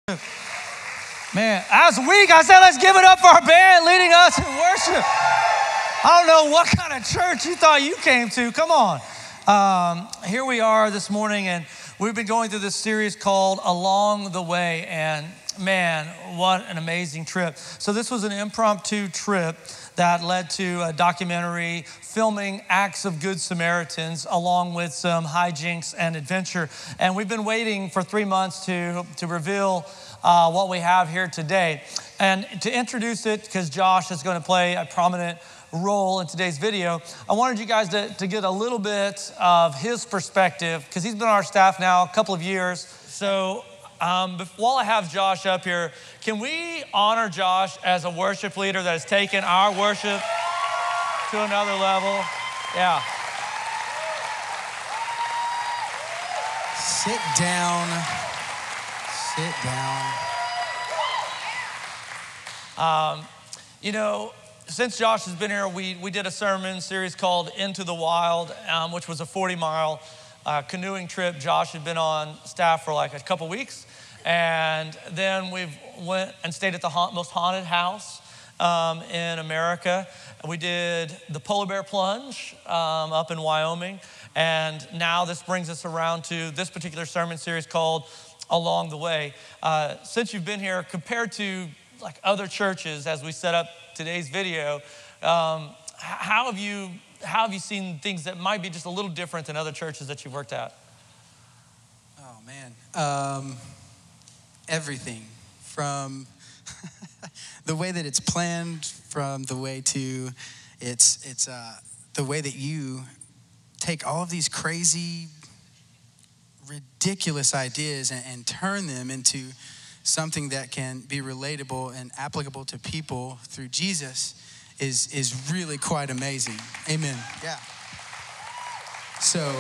Man, I was weak. I said, let's give it up for our band leading us in worship. I don't know what kind of church you thought you came to. Come on. Here we are this morning, and we've been going through this series called Along the Way. And man, what an amazing trip. So this was an impromptu trip that led to a documentary filming Acts of Good Samaritans along with some hijinks and adventure. And we've been waiting for 3 months to reveal what we have here today. And to introduce it, because Josh is going to play a prominent role in today's video, I wanted you guys to get a little bit of his perspective, because he's been on our staff now a couple of years. So while I have Josh up here, can we honor Josh as a worship leader that has taken our worship to another level? Yeah. Sit down. Sit down. You know, since Josh has been here, we did a sermon series called Into the Wild, which was a 40-mile canoeing trip. Josh had been on staff for like a couple weeks. And then we went and stayed at the most haunted house in America. We did the Polar Bear Plunge up in Wyoming. And now this brings us around to this particular sermon series called Along the Way. Since you've been here, compared to like other churches as we set up today's video, how have you seen things that might be just a little different than other churches that you've worked at? Oh, man. Everything from the way that it's planned, from the way to it's the way that you take all of these crazy, ridiculous ideas and turn them into something that can be relatable and applicable to people through Jesus is really quite amazing. Amen. Yeah. So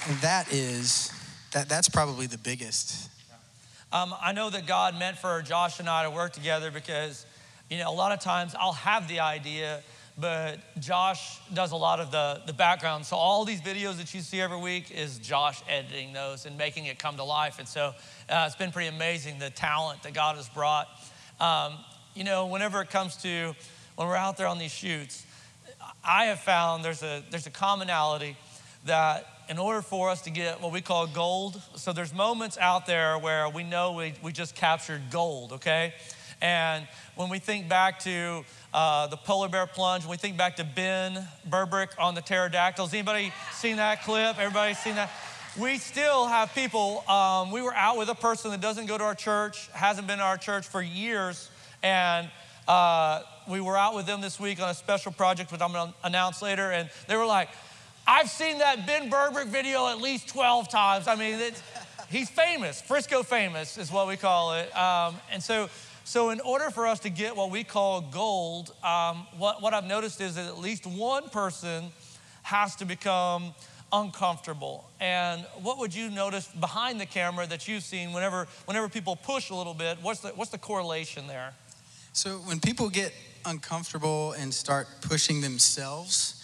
that's probably the biggest. I know that God meant for Josh and I to work together because, you know, a lot of times I'll have the idea, but Josh does a lot of the background. So all these videos that you see every week is Josh editing those and making it come to life. And so it's been pretty amazing, the talent that God has brought. You know, whenever it comes to when we're out there on these shoots, I have found there's a commonality that in order for us to get what we call gold, so there's moments out there where we know we just captured gold, okay? And when we think back to the Polar Bear Plunge, when we think back to Ben Burbrick on the pterodactyls, anybody seen that clip? Everybody seen that? We still have people, we were out with a person that doesn't go to our church, hasn't been to our church for years, and we were out with them this week on a special project, which I'm gonna announce later, and they were like, I've seen that Ben Burbrick video at least 12 times. I mean, he's famous. Frisco famous is what we call it. And so in order for us to get what we call gold, what I've noticed is that at least one person has to become uncomfortable. And what would you notice behind the camera that you've seen whenever people push a little bit? What's the correlation there? So when people get uncomfortable and start pushing themselves,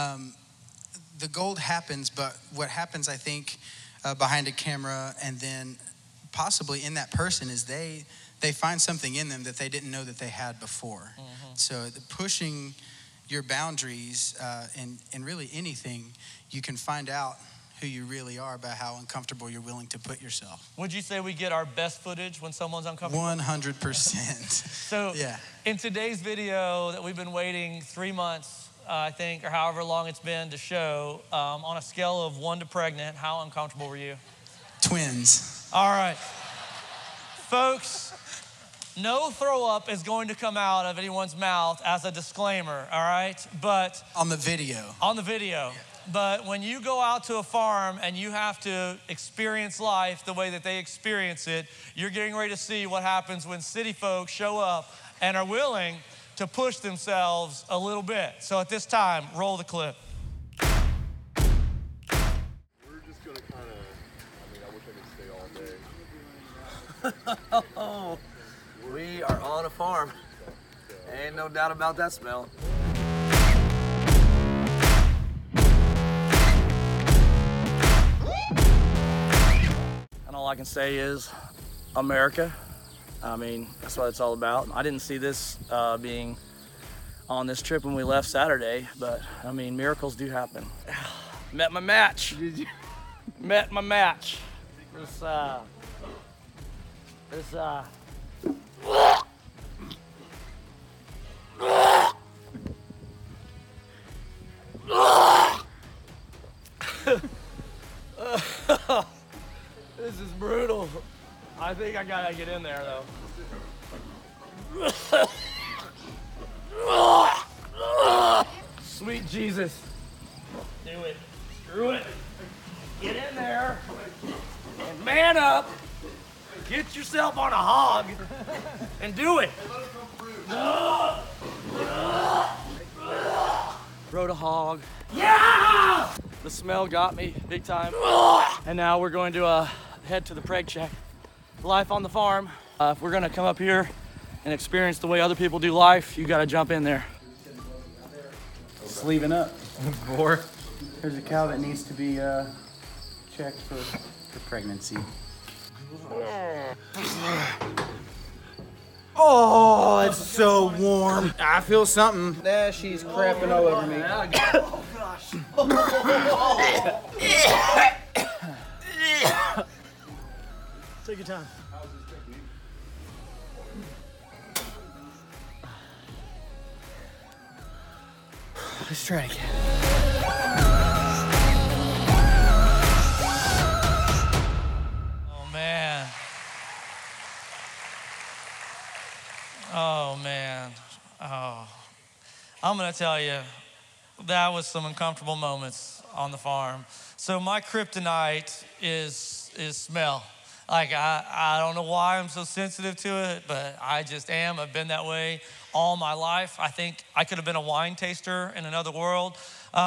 the gold happens, but what happens, I think, behind a camera and then possibly in that person is they find something in them that they didn't know that they had before. Mm-hmm. So pushing your boundaries in really anything, you can find out who you really are by how uncomfortable you're willing to put yourself. Would you say we get our best footage when someone's uncomfortable? 100%. So yeah. In today's video that we've been waiting 3 months, I think, or however long it's been to show, on a scale of 1 to pregnant, how uncomfortable were you? Twins. All right. Folks, no throw up is going to come out of anyone's mouth as a disclaimer, all right? But on the video. On the video. Yeah. But when you go out to a farm and you have to experience life the way that they experience it, you're getting ready to see what happens when city folks show up and are willing to push themselves a little bit. So at this time, roll the clip. We're just gonna kind of, I wish I could stay all day. Oh, we are on a farm. Ain't no doubt about that smell. And all I can say is, America, I mean, that's what it's all about. I didn't see this being on this trip when we left Saturday, but I mean, miracles do happen. Met my match. Did you? Met my match. This This is brutal. I think I gotta get in there though. Sweet Jesus. Do it. Screw it. Get in there and man up. Get yourself on a hog and do it. Rode a hog. Yeah! The smell got me big time. And now we're going to head to the preg check. Life on the farm. If we're gonna come up here and experience the way other people do life, you gotta jump in there. Sleeving up. There's a cow that needs to be checked for pregnancy. Oh, it's so warm. I feel something. There, she's crapping all over me. Oh gosh. Take your time. Let's try it again. Oh, man. Oh, man. Oh. I'm going to tell you, that was some uncomfortable moments on the farm. So my kryptonite is smell. Like, I don't know why I'm so sensitive to it, but I just am. I've been that way all my life. I think I could have been a wine taster in another world.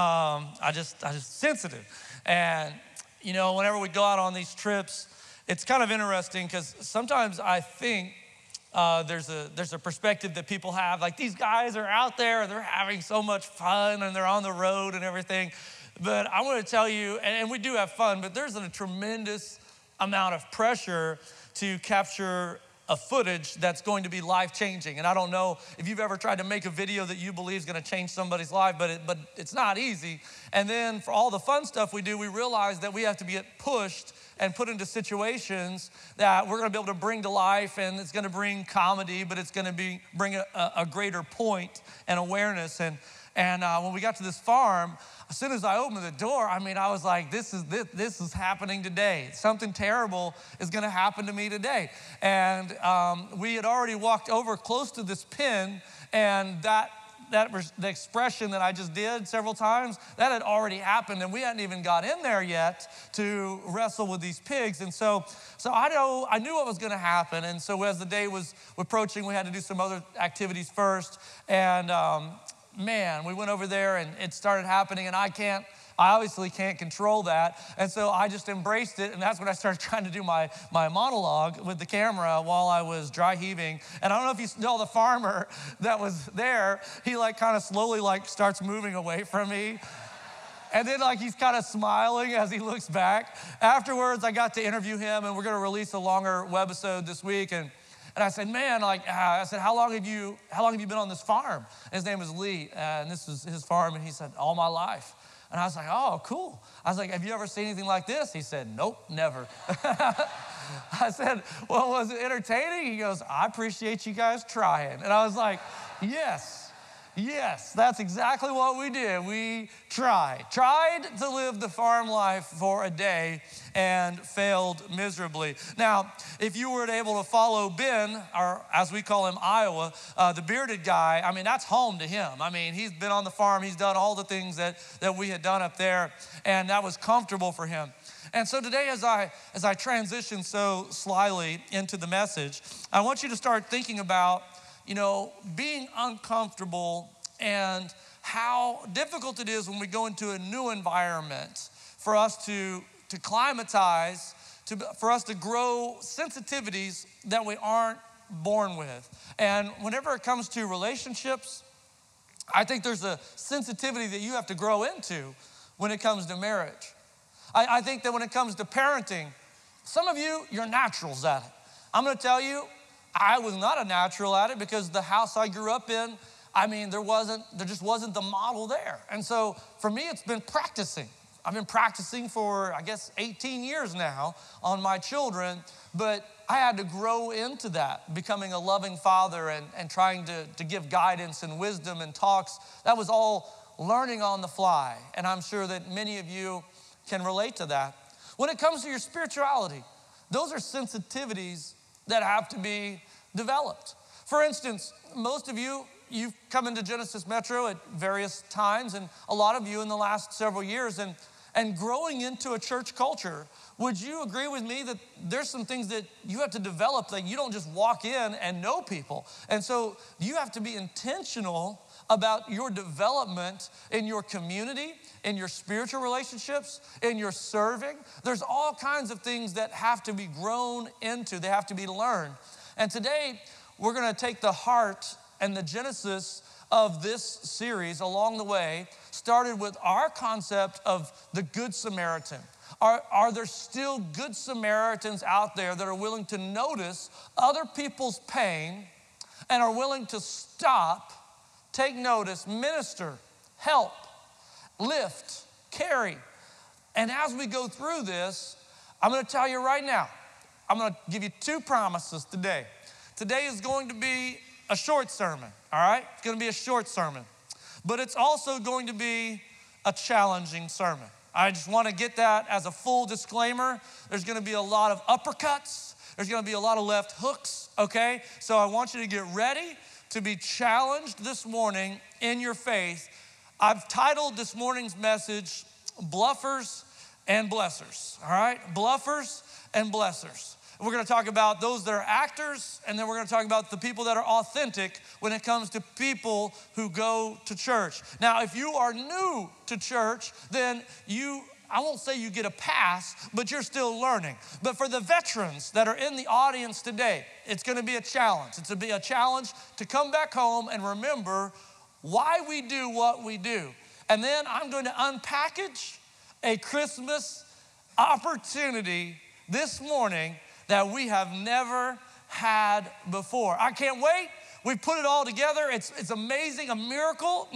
I just sensitive. And, you know, whenever we go out on these trips, it's kind of interesting because sometimes I think there's a perspective that people have, like these guys are out there, they're having so much fun and they're on the road and everything. But I want to tell you, and we do have fun, but there's a tremendous amount of pressure to capture a footage that's going to be life-changing. And I don't know if you've ever tried to make a video that you believe is going to change somebody's life, but it's not easy. And then for all the fun stuff we do, we realize that we have to get pushed and put into situations that we're going to be able to bring to life, and it's going to bring comedy, but it's going to bring a greater point and awareness. And when we got to this farm, as soon as I opened the door, I mean, I was like, this is happening today. Something terrible is going to happen to me today. And we had already walked over close to this pen, and the expression that I just did several times, that had already happened, and we hadn't even got in there yet to wrestle with these pigs. And so I knew what was going to happen. And so as the day was approaching, we had to do some other activities first. And man, we went over there and it started happening, and I obviously can't control that. And so I just embraced it, and that's when I started trying to do my monologue with the camera while I was dry heaving. And I don't know if you saw the farmer that was there, he kind of slowly starts moving away from me. And then he's kind of smiling as he looks back. Afterwards, I got to interview him, and we're gonna release a longer webisode this week. And I said, man, I said, how long have you been on this farm? And his name is Lee, and this is his farm. And he said, all my life. And I was like, oh, cool. I was like, have you ever seen anything like this? He said, nope, never. I said, well, was it entertaining? He goes, I appreciate you guys trying. And I was like, yes, that's exactly what we did. We tried to live the farm life for a day and failed miserably. Now, if you were able to follow Ben, or as we call him, Iowa, the bearded guy, I mean, that's home to him. I mean, he's been on the farm. He's done all the things that we had done up there, and that was comfortable for him. And so today, as I transition so slyly into the message, I want you to start thinking about being uncomfortable and how difficult it is when we go into a new environment for us to climatize, for us to grow sensitivities that we aren't born with. And whenever it comes to relationships, I think there's a sensitivity that you have to grow into when it comes to marriage. I think that when it comes to parenting, some of you, you're naturals at it. I'm gonna tell you, I was not a natural at it because the house I grew up in, I mean, there just wasn't the model there. And so for me, it's been practicing. I've been practicing for, I guess, 18 years now on my children, but I had to grow into that, becoming a loving father and trying to give guidance and wisdom and talks. That was all learning on the fly, and I'm sure that many of you can relate to that. When it comes to your spirituality, those are sensitivities that have to be developed. For instance, most of you, you've come into Genesis Metro at various times, and a lot of you in the last several years, and growing into a church culture, would you agree with me that there's some things that you have to develop, that you don't just walk in and know people? And so you have to be intentional about your development in your community, in your spiritual relationships, in your serving. There's all kinds of things that have to be grown into, they have to be learned. And today, we're gonna take the heart and the genesis of this series along the way, started with our concept of the Good Samaritan. Are there still Good Samaritans out there that are willing to notice other people's pain and are willing to stop, take notice, minister, help, lift, carry? And as we go through this, I'm gonna tell you right now, I'm gonna give you two promises today. Today is going to be a short sermon, all right? It's gonna be a short sermon, but it's also going to be a challenging sermon. I just wanna get that as a full disclaimer. There's gonna be a lot of uppercuts. There's gonna be a lot of left hooks, okay? So I want you to get ready to be challenged this morning in your faith. I've titled this morning's message, Bluffers and Blessers, all right? Bluffers and Blessers. We're gonna talk about those that are actors, and then we're gonna talk about the people that are authentic when it comes to people who go to church. Now, if you are new to church, then I won't say you get a pass, but you're still learning. But for the veterans that are in the audience today, it's gonna be a challenge. It's gonna be a challenge to come back home and remember why we do what we do. And then I'm going to unpackage a Christmas opportunity this morning that we have never had before. I can't wait. We put it all together. It's amazing. A miracle,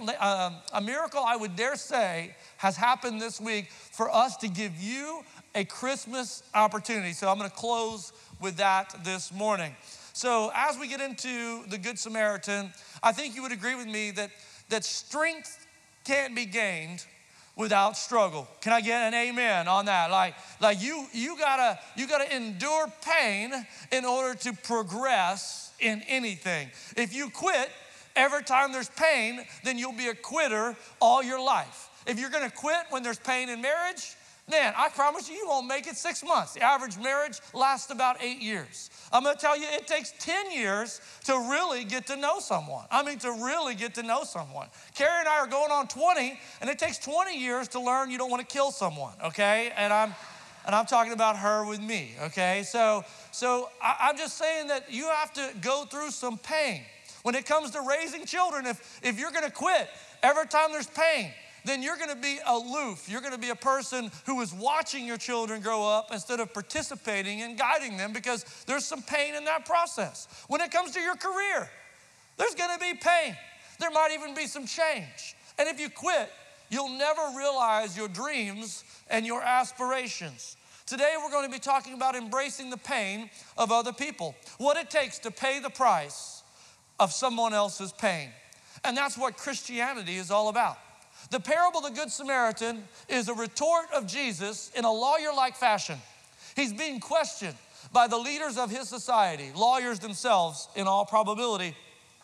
I would dare say, has happened this week for us to give you a Christmas opportunity. So I'm gonna close with that this morning. So as we get into the Good Samaritan, I think you would agree with me that strength can't be gained without struggle. Can I get an amen on that? Like you gotta endure pain in order to progress in anything. If you quit every time there's pain, then you'll be a quitter all your life. If you're gonna quit when there's pain in marriage, man, I promise you won't make it 6 months. The average marriage lasts about 8 years. I'm gonna tell you, it takes 10 years to really get to know someone. To really get to know someone. Carrie and I are going on 20, and it takes 20 years to learn you don't wanna kill someone, okay? And I'm talking about her with me, okay? So I'm just saying that you have to go through some pain. When it comes to raising children, if you're gonna quit every time there's pain, then you're gonna be aloof. You're gonna be a person who is watching your children grow up instead of participating and guiding them, because there's some pain in that process. When it comes to your career, there's gonna be pain. There might even be some change. And if you quit, you'll never realize your dreams and your aspirations. Today, we're gonna be talking about embracing the pain of other people, what it takes to pay the price of someone else's pain. And that's what Christianity is all about. The parable of the Good Samaritan is a retort of Jesus in a lawyer-like fashion. He's being questioned by the leaders of his society, lawyers themselves in all probability.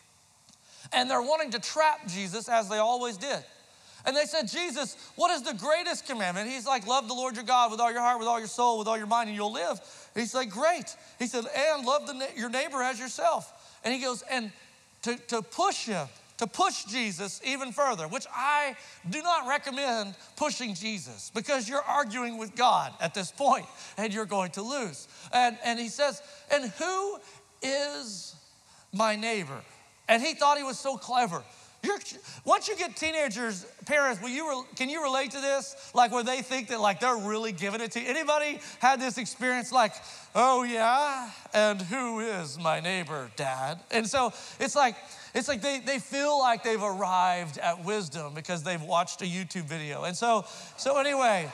And they're wanting to trap Jesus, as they always did. And they said, Jesus, what is the greatest commandment? He's like, love the Lord your God with all your heart, with all your soul, with all your mind, and you'll live. And he's like, great. He said, and love your neighbor as yourself. And he goes, and to push him, to push Jesus even further, which I do not recommend pushing Jesus, because you're arguing with God at this point and you're going to lose. And he says, and who is my neighbor? And he thought he was so clever. Once you get teenagers, parents, can you relate to this? Like where they think that like they're really giving it to you? Anybody had this experience like, oh yeah, and who is my neighbor, Dad? And so it's like they feel like they've arrived at wisdom because they've watched a YouTube video. And so anyway,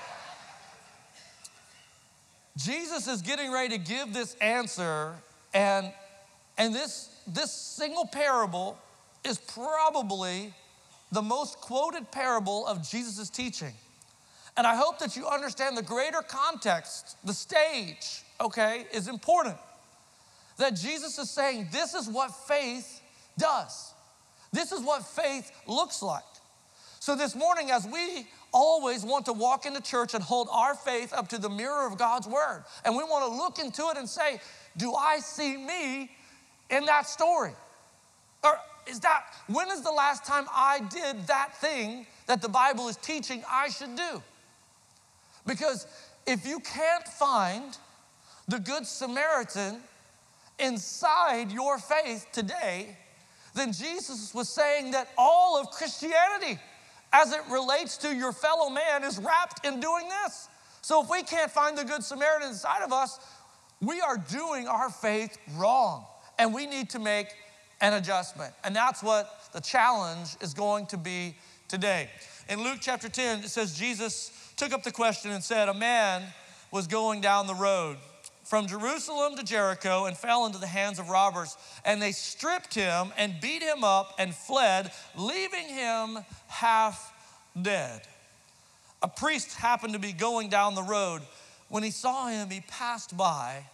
Jesus is getting ready to give this answer, and this single parable is probably the most quoted parable of Jesus' teaching. And I hope that you understand the greater context, the stage, okay, is important. That Jesus is saying this is what faith does. This is what faith looks like. So this morning, as we always want to walk into church and hold our faith up to the mirror of God's word, and we want to look into it and say, do I see me in that story? Or when is the last time I did that thing that the Bible is teaching I should do? Because if you can't find the Good Samaritan inside your faith today, then Jesus was saying that all of Christianity, as it relates to your fellow man, is wrapped in doing this. So if we can't find the Good Samaritan inside of us, we are doing our faith wrong, and we need to make an adjustment. And that's what the challenge is going to be today. In Luke chapter 10, it says Jesus took up the question and said, a man was going down the road from Jerusalem to Jericho and fell into the hands of robbers. And they stripped him and beat him up and fled, leaving him half dead. A priest happened to be going down the road. When he saw him, he passed by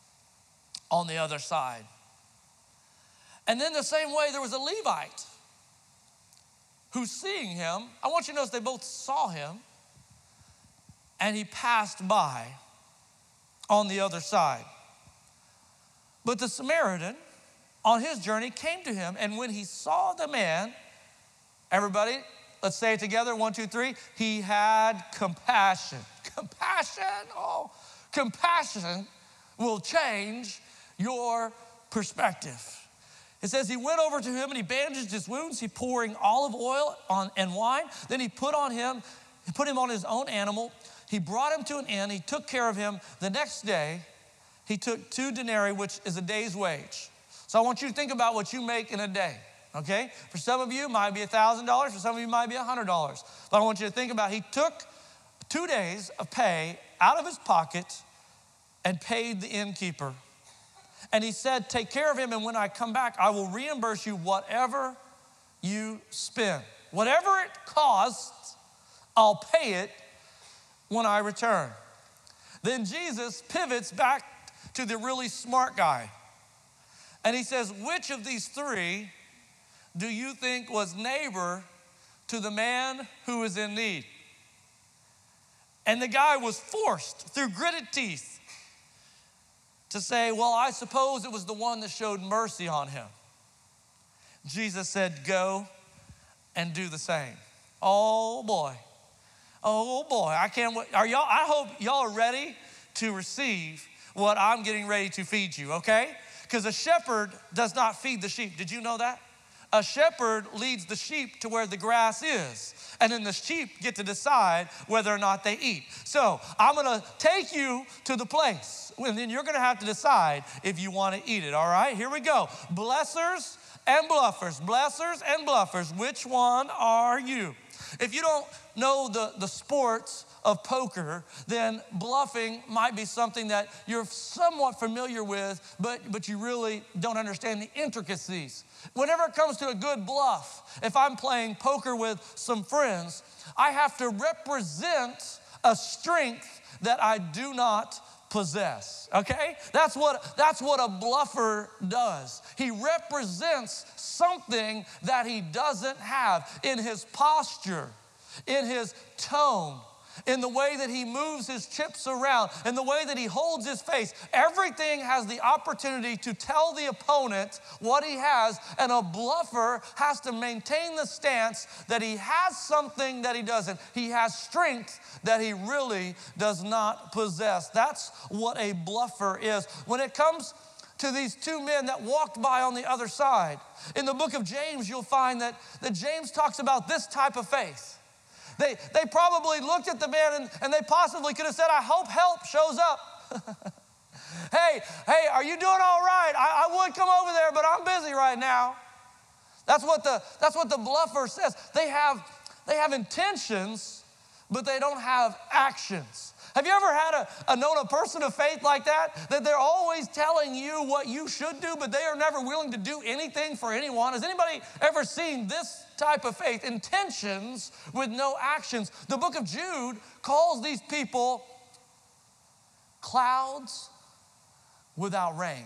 on the other side. And then the same way, there was a Levite who, seeing him, I want you to notice they both saw him, and he passed by on the other side. But the Samaritan, on his journey, came to him, and when he saw the man, everybody, let's say it together, 1, 2, 3, he had compassion. Compassion, compassion will change your perspective. It says he went over to him and he bandaged his wounds, he pouring olive oil and wine. Then he put him on his own animal. He brought him to an inn. He took care of him. The next day, he took 2 denarii, which is a day's wage. So I want you to think about what you make in a day, okay? For some of you, it might be $1,000. For some of you, it might be $100. But I want you to think about, he took 2 days of pay out of his pocket and paid the innkeeper. And he said, take care of him, and when I come back, I will reimburse you whatever you spend. Whatever it costs, I'll pay it when I return. Then Jesus pivots back to the really smart guy. And he says, which of these 3 do you think was neighbor to the man who is in need? And the guy was forced through gritted teeth to say, well, I suppose it was the one that showed mercy on him. Jesus said, go and do the same. Oh boy, I can't wait. I hope y'all are ready to receive what I'm getting ready to feed you, okay? Because a shepherd does not feed the sheep. Did you know that? A shepherd leads the sheep to where the grass is, and then the sheep get to decide whether or not they eat. So I'm gonna take you to the place, and then you're gonna have to decide if you wanna eat it, all right? Here we go. Blessers and bluffers, which one are you? If you don't know the sports of poker, then bluffing might be something that you're somewhat familiar with, but you really don't understand the intricacies. Whenever it comes to a good bluff, if I'm playing poker with some friends, I have to represent a strength that I do not possess, okay? That's what a bluffer does. He represents something that he doesn't have in his posture, in his tone, in the way that he moves his chips around, in the way that he holds his face. Everything has the opportunity to tell the opponent what he has, and a bluffer has to maintain the stance that he has something that he doesn't. He has strength that he really does not possess. That's what a bluffer is. When it comes to these two men that walked by on the other side. In the book of James, you'll find that James talks about this type of faith. They probably looked at the man and they possibly could have said, I hope help shows up. Hey, are you doing all right? I would come over there, but I'm busy right now. That's what the bluffer says. They have intentions, but they don't have actions. Have you ever had known a person of faith like that? That they're always telling you what you should do, but they are never willing to do anything for anyone? Has anybody ever seen this type of faith? Intentions with no actions. The book of Jude calls these people clouds without rain.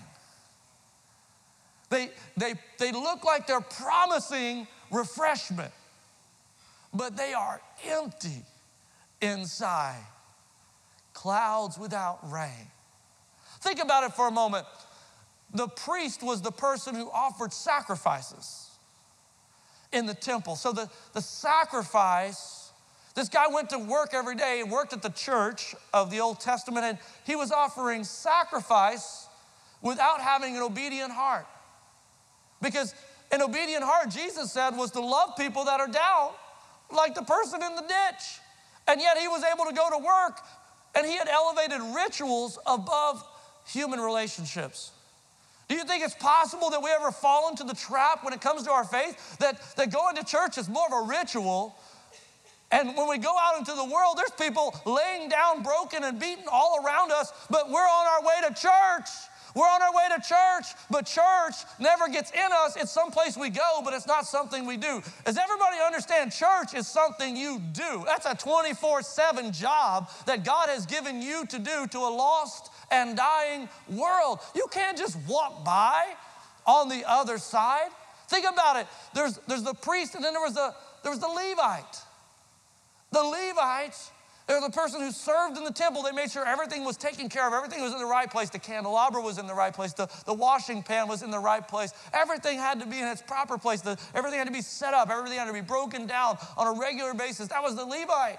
They look like they're promising refreshment, but they are empty inside. Clouds without rain. Think about it for a moment. The priest was the person who offered sacrifices in the temple. So the sacrifice, this guy went to work every day and worked at the church of the Old Testament, and he was offering sacrifice without having an obedient heart. Because an obedient heart, Jesus said, was to love people that are down, like the person in the ditch. And yet he was able to go to work, and he had elevated rituals above human relationships. Do you think it's possible that we ever fall into the trap when it comes to our faith, that going to church is more of a ritual, and when we go out into the world, there's people laying down broken and beaten all around us, but we're on our way to church. We're on our way to church, but church never gets in us. It's someplace we go, but it's not something we do. Does everybody understand church is something you do? That's a 24/7 job that God has given you to do to a lost and dying world. You can't just walk by on the other side. Think about it. There's the priest, and then there was the Levite. The Levites, they're the person who served in the temple. They made sure everything was taken care of. Everything was in the right place. The candelabra was in the right place. The washing pan was in the right place. Everything had to be in its proper place. Everything had to be set up. Everything had to be broken down on a regular basis. That was the Levite.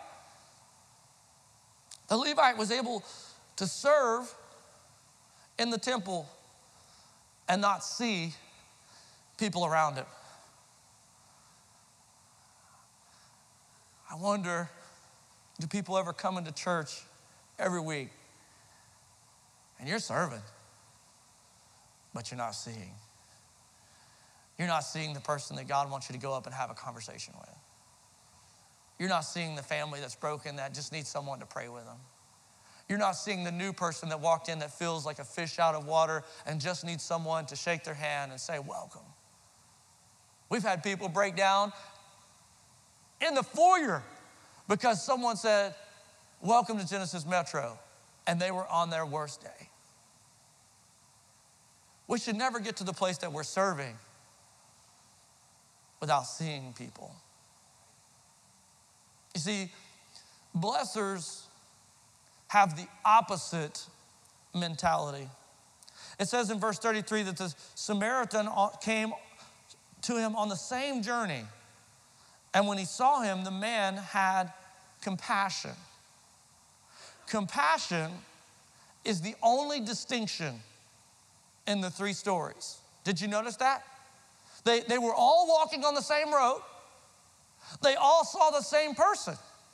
The Levite was able to serve in the temple and not see people around him. I wonder, do people ever come into church every week and you're serving, but you're not seeing? You're not seeing the person that God wants you to go up and have a conversation with. You're not seeing the family that's broken that just needs someone to pray with them. You're not seeing the new person that walked in that feels like a fish out of water and just needs someone to shake their hand and say, welcome. We've had people break down in the foyer because someone said, welcome to Genesis Metro, and they were on their worst day. We should never get to the place that we're serving without seeing people. You see, blessers have the opposite mentality. It says in verse 33 that the Samaritan came to him on the same journey. And when he saw him, the man had compassion. Compassion is the only distinction in the three stories. Did you notice that? They were all walking on the same road. They all saw the same person.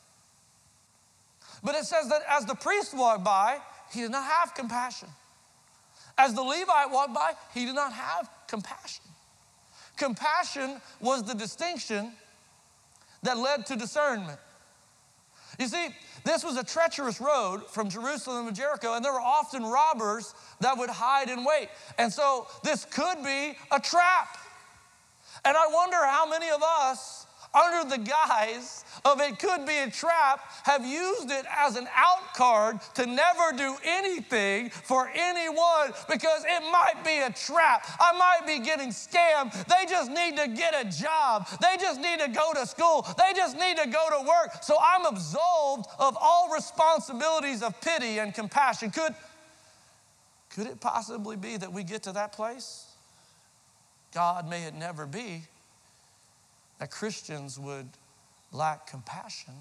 But it says that as the priest walked by, he did not have compassion. As the Levite walked by, he did not have compassion. Compassion was the distinction that led to discernment. You see, this was a treacherous road from Jerusalem to Jericho, and there were often robbers that would hide and wait. And so this could be a trap. And I wonder how many of us, under the guise of it could be a trap, have used it as an out card to never do anything for anyone because it might be a trap. I might be getting scammed. They just need to get a job. They just need to go to school. They just need to go to work. So I'm absolved of all responsibilities of pity and compassion. Could it possibly be that we get to that place? God, may it never be that Christians would lack compassion.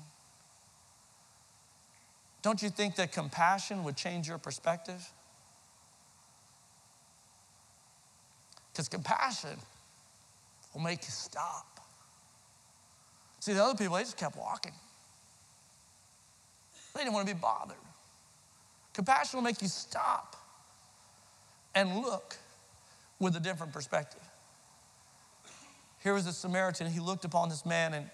Don't you think that compassion would change your perspective? Because compassion will make you stop. See, the other people, they just kept walking. They didn't want to be bothered. Compassion will make you stop and look with a different perspective. Here was a Samaritan. He looked upon this man, and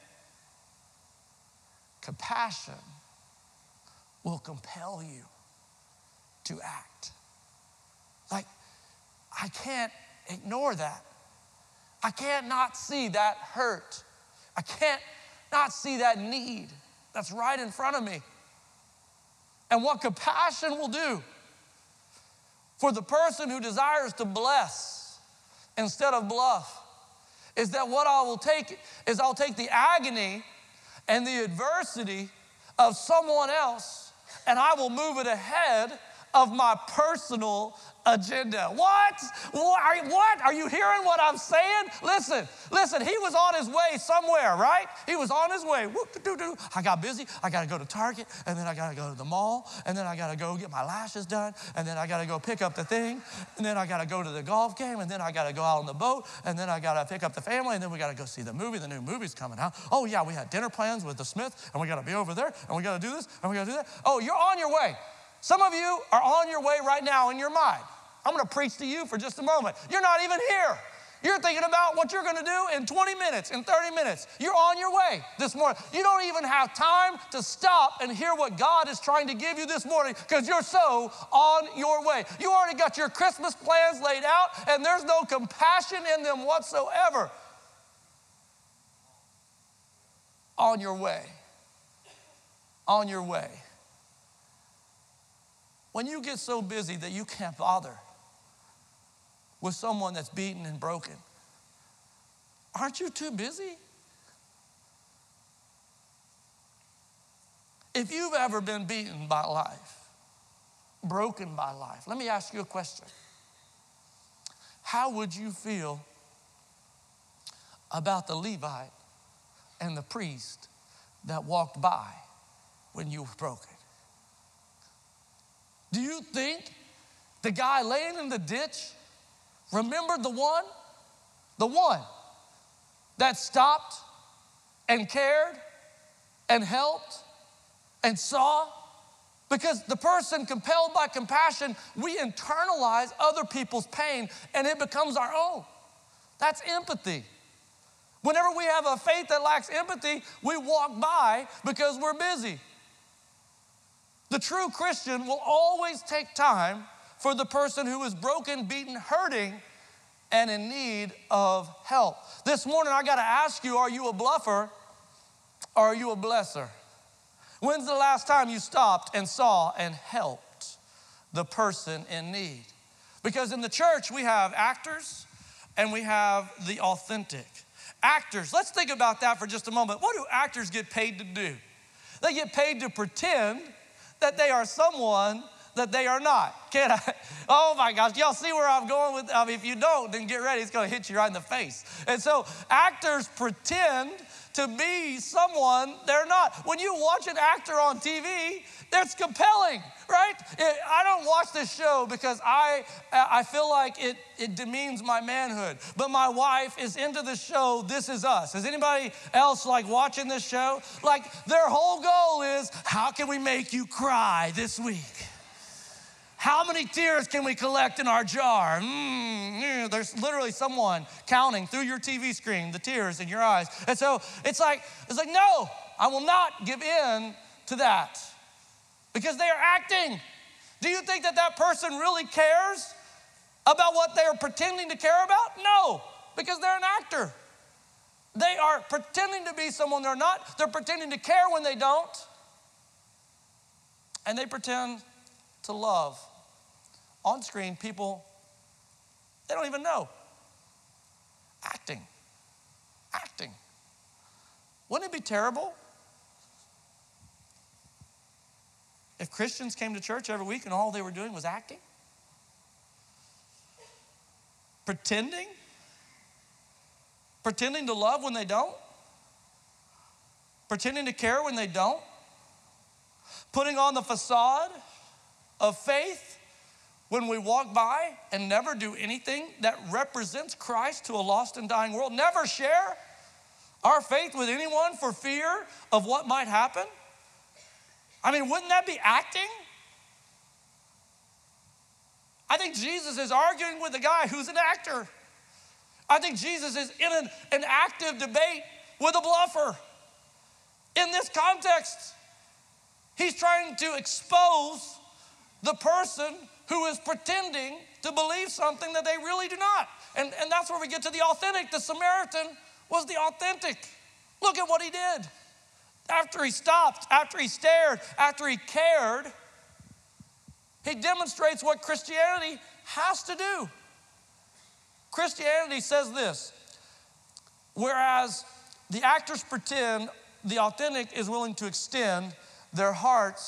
compassion will compel you to act. Like, I can't ignore that. I can't not see that hurt. I can't not see that need that's right in front of me. And what compassion will do for the person who desires to bless instead of bluff is that what I will take is I'll take the agony and the adversity of someone else, and I will move it ahead of my personal agenda. What? Are you hearing what I'm saying? Listen, he was on his way somewhere, right? He was on his way. I got busy. I got to go to Target, and then I got to go to the mall, and then I got to go get my lashes done, and then I got to go pick up the thing, and then I got to go to the golf game, and then I got to go out on the boat, and then I got to pick up the family, and then we got to go see the movie. The new movie's coming out. Oh, yeah, we had dinner plans with the Smith, and we got to be over there, and we got to do this, and we got to do that. Oh, you're on your way. Some of you are on your way right now in your mind. I'm going to preach to you for just a moment. You're not even here. You're thinking about what you're going to do in 20 minutes, in 30 minutes. You're on your way this morning. You don't even have time to stop and hear what God is trying to give you this morning because you're so on your way. You already got your Christmas plans laid out, and there's no compassion in them whatsoever. On your way. On your way. When you get so busy that you can't bother with someone that's beaten and broken, aren't you too busy? If you've ever been beaten by life, broken by life, let me ask you a question. How would you feel about the Levite and the priest that walked by when you were broken? Do you think the guy laying in the ditch remembered the one that stopped and cared and helped and saw? Because the person compelled by compassion, we internalize other people's pain and it becomes our own. That's empathy. Whenever we have a faith that lacks empathy, we walk by because we're busy. The true Christian will always take time for the person who is broken, beaten, hurting, and in need of help. This morning, I got to ask you, are you a bluffer or are you a blesser? When's the last time you stopped and saw and helped the person in need? Because in the church, we have actors and we have the authentic. Actors, let's think about that for just a moment. What do actors get paid to do? They get paid to pretend that they are someone that they are not. Can I? Oh my gosh, y'all see where I'm going with, if you don't, then get ready, it's gonna hit you right in the face. And so actors pretend to be someone they're not. When you watch an actor on TV, that's compelling, right? I don't watch this show because I feel like it demeans my manhood. But my wife is into the show This Is Us. Is anybody else like watching this show? Like their whole goal is, how can we make you cry this week? How many tears can we collect in our jar? There's literally someone counting through your TV screen the tears in your eyes. And so it's like, no, I will not give in to that because they are acting. Do you think that person really cares about what they are pretending to care about? No, because they're an actor. They are pretending to be someone they're not. They're pretending to care when they don't. And they pretend to love. On screen, people, they don't even know. Acting. Wouldn't it be terrible if Christians came to church every week and all they were doing was acting? Pretending to love when they don't? Pretending to care when they don't? Putting on the facade of faith when we walk by and never do anything that represents Christ to a lost and dying world, never share our faith with anyone for fear of what might happen? I mean, wouldn't that be acting? I think Jesus is arguing with a guy who's an actor. I think Jesus is in an active debate with a bluffer. In this context, he's trying to expose the person who is pretending to believe something that they really do not. And that's where we get to the authentic. The Samaritan was the authentic. Look at what he did. After he stopped, after he stared, after he cared, he demonstrates what Christianity has to do. Christianity says this: whereas the actors pretend, the authentic is willing to extend their heart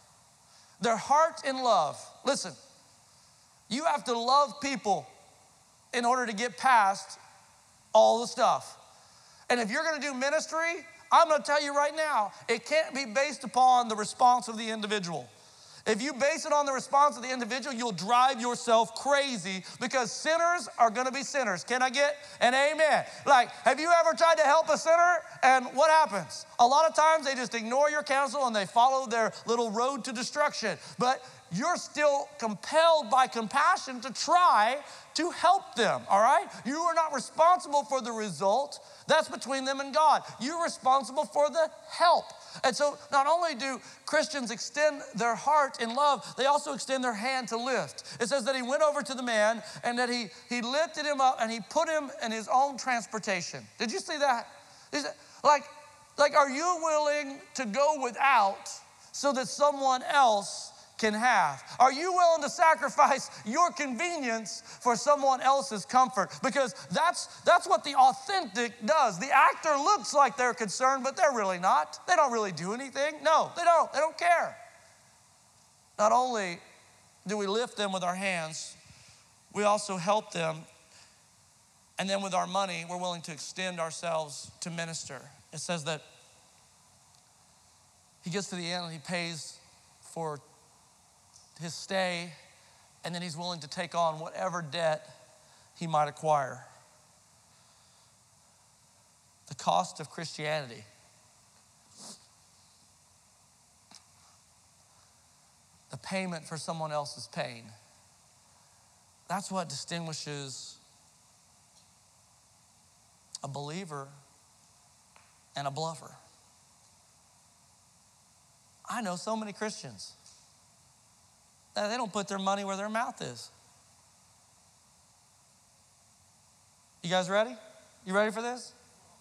in love. Listen, you have to love people in order to get past all the stuff. And if you're gonna do ministry, I'm gonna tell you right now, it can't be based upon the response of the individual. If you base it on the response of the individual, you'll drive yourself crazy, because sinners are gonna be sinners. Can I get an amen? Like, have you ever tried to help a sinner and what happens? A lot of times they just ignore your counsel and they follow their little road to destruction. But you're still compelled by compassion to try to help them, all right? You are not responsible for the result. That's between them and God. You're responsible for the help. And so not only do Christians extend their heart in love, they also extend their hand to lift. It says that he went over to the man and that he lifted him up and he put him in his own transportation. Did you see that? Like, are you willing to go without so that someone else can have? Are you willing to sacrifice your convenience for someone else's comfort? Because that's what the authentic does. The actor looks like they're concerned, but they're really not. They don't really do anything. No, they don't. They don't care. Not only do we lift them with our hands, we also help them. And then with our money, we're willing to extend ourselves to minister. It says that he gets to the end and he pays for his stay, and then he's willing to take on whatever debt he might acquire. The cost of Christianity. The payment for someone else's pain. That's what distinguishes a believer and a bluffer. I know so many Christians that they don't put their money where their mouth is. You guys ready? You ready for this?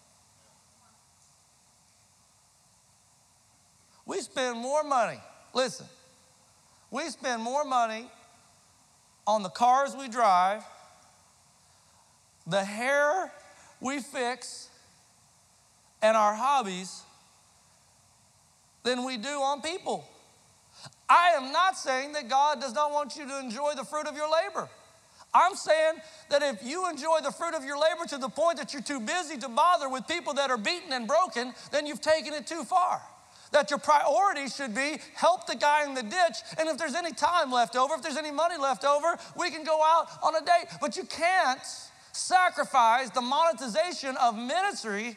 We spend more money, listen, we spend more money on the cars we drive, the hair we fix, and our hobbies than we do on people. I am not saying that God does not want you to enjoy the fruit of your labor. I'm saying that if you enjoy the fruit of your labor to the point that you're too busy to bother with people that are beaten and broken, then you've taken it too far. That your priority should be help the guy in the ditch, and if there's any time left over, if there's any money left over, we can go out on a date. But you can't sacrifice the monetization of ministry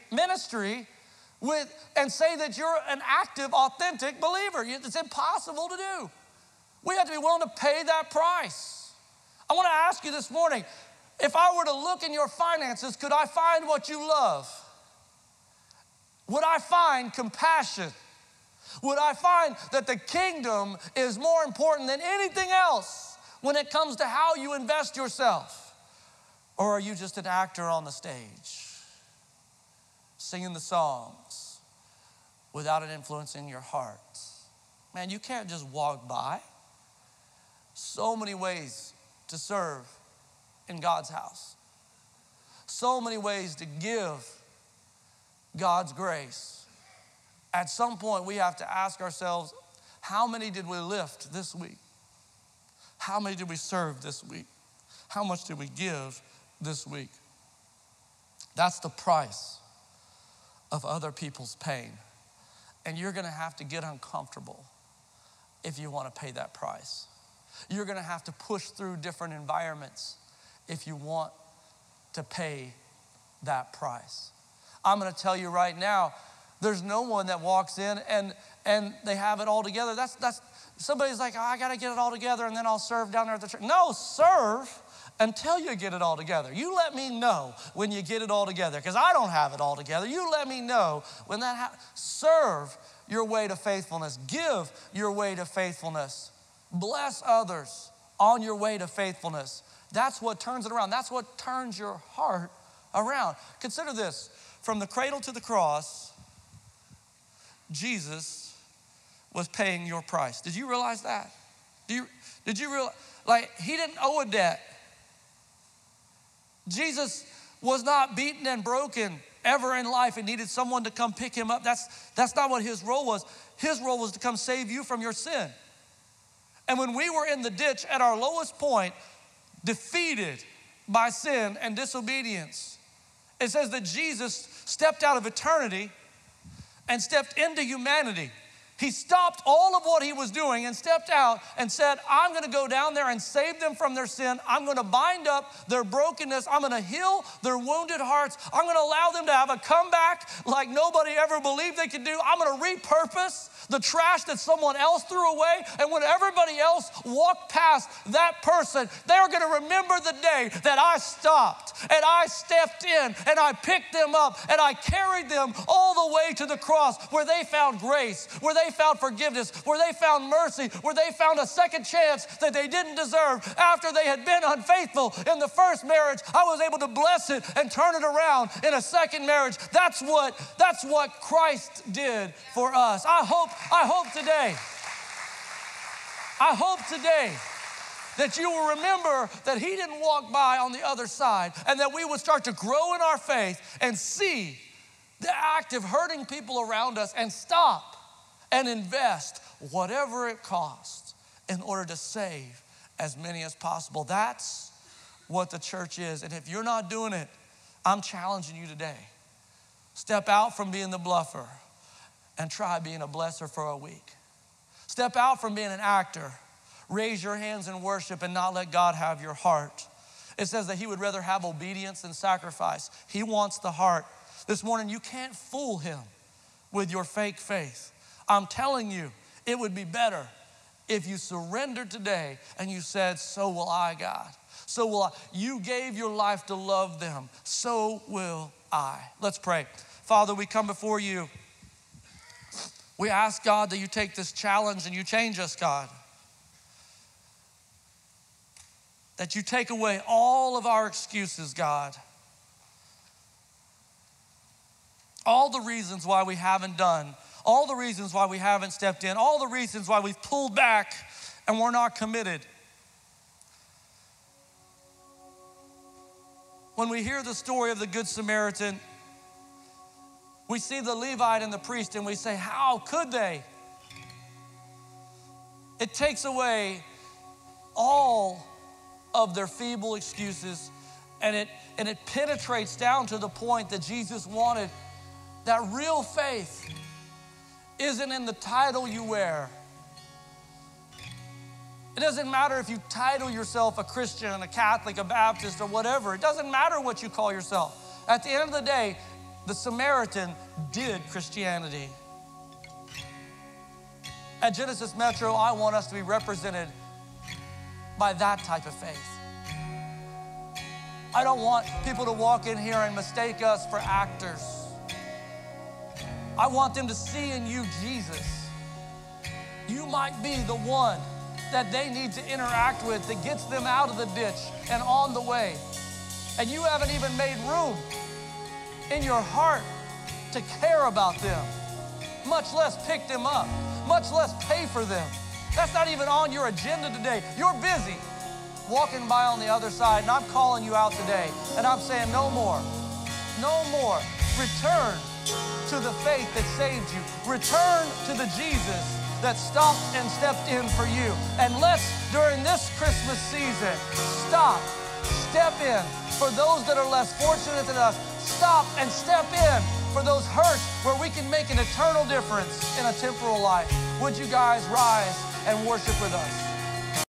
and say that you're an active, authentic believer. It's impossible to do. We have to be willing to pay that price. I want to ask you this morning, if I were to look in your finances, could I find what you love? Would I find compassion? Would I find that the kingdom is more important than anything else when it comes to how you invest yourself? Or are you just an actor on the stage, singing the songs without it influencing your heart? Man, you can't just walk by. So many ways to serve in God's house. So many ways to give God's grace. At some point, we have to ask ourselves, how many did we lift this week? How many did we serve this week? How much did we give this week? That's the price of other people's pain. And you're gonna have to get uncomfortable if you wanna pay that price. You're gonna have to push through different environments if you want to pay that price. I'm gonna tell you right now, there's no one that walks in and they have it all together. That's somebody's like, oh, I gotta get it all together and then I'll serve down there at the church. No, serve until you get it all together. You let me know when you get it all together, because I don't have it all together. You let me know when that happens. Serve your way to faithfulness. Give your way to faithfulness. Bless others on your way to faithfulness. That's what turns it around. That's what turns your heart around. Consider this. From the cradle to the cross, Jesus was paying your price. Did you realize that? Did you realize? Like, he didn't owe a debt. Jesus was not beaten and broken ever in life and needed someone to come pick him up. That's not what his role was. His role was to come save you from your sin. And when we were in the ditch at our lowest point, defeated by sin and disobedience, it says that Jesus stepped out of eternity and stepped into humanity. He stopped all of what he was doing and stepped out and said, I'm gonna go down there and save them from their sin. I'm gonna bind up their brokenness. I'm gonna heal their wounded hearts. I'm gonna allow them to have a comeback like nobody ever believed they could do. I'm gonna repurpose the trash that someone else threw away. And when everybody else walked past that person, they're gonna remember the day that I stopped and I stepped in and I picked them up and I carried them all the way to the cross, where they found grace, where they found forgiveness, where they found mercy, where they found a second chance that they didn't deserve. After they had been unfaithful in the first marriage, I was able to bless it and turn it around in a second marriage. That's what Christ did for us. I hope today that you will remember that he didn't walk by on the other side, and that we would start to grow in our faith and see the act of hurting people around us and stop and invest whatever it costs in order to save as many as possible. That's what the church is. And if you're not doing it, I'm challenging you today. Step out from being the bluffer and try being a blesser for a week. Step out from being an actor. Raise your hands in worship and not let God have your heart. It says that he would rather have obedience than sacrifice. He wants the heart. This morning, you can't fool him with your fake faith. I'm telling you, it would be better if you surrendered today and you said, so will I, God. So will I. You gave your life to love them. So will I. Let's pray. Father, we come before you. We ask, God, that you take this challenge and you change us, God. That you take away all of our excuses, God. All the reasons why we haven't done, all the reasons why we haven't stepped in, all the reasons why we've pulled back and we're not committed. When we hear the story of the Good Samaritan, we see the Levite and the priest and we say, how could they? It takes away all of their feeble excuses, and it penetrates down to the point that Jesus wanted. That real faith isn't in the title you wear. It doesn't matter if you title yourself a Christian, a Catholic, a Baptist, or whatever. It doesn't matter what you call yourself. At the end of the day, the Samaritan did Christianity. At Genesis Metro, I want us to be represented by that type of faith. I don't want people to walk in here and mistake us for actors. I want them to see in you Jesus. You might be the one that they need to interact with that gets them out of the ditch and on the way. And you haven't even made room in your heart to care about them, much less pick them up, much less pay for them. That's not even on your agenda today. You're busy walking by on the other side, and I'm calling you out today, and I'm saying no more. No more. Return to the faith that saved you. Return to the Jesus that stopped and stepped in for you. And let's, during this Christmas season, step in for those that are less fortunate than us. Stop and step in for those hurts where we can make an eternal difference in a temporal life. Would you guys rise and worship with us?